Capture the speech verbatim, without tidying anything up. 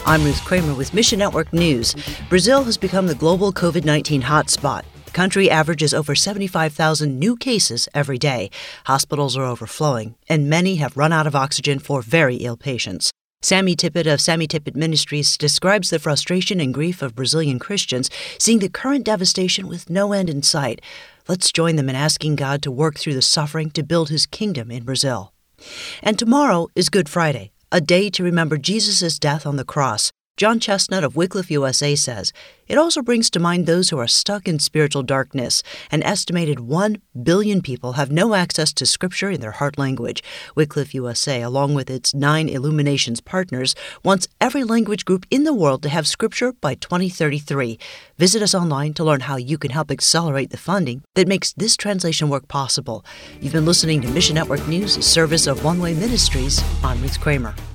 I'm Ruth Kramer with Mission Network News. Brazil has become the global covid nineteen hotspot. The country averages over seventy-five thousand new cases every day. Hospitals are overflowing, and many have run out of oxygen for very ill patients. Sammy Tippett of Sammy Tippett Ministries describes the frustration and grief of Brazilian Christians seeing the current devastation with no end in sight. Let's join them in asking God to work through the suffering to build his kingdom in Brazil. And tomorrow is Good Friday, a day to remember Jesus' death on the cross. John Chestnut of Wycliffe U S A says, it also brings to mind those who are stuck in spiritual darkness. An estimated one billion people have no access to Scripture in their heart language. Wycliffe U S A, along with its nine Illuminations partners, wants every language group in the world to have Scripture by twenty thirty-three. Visit us online to learn how you can help accelerate the funding that makes this translation work possible. You've been listening to Mission Network News, a service of One Way Ministries. I'm Ruth Kramer.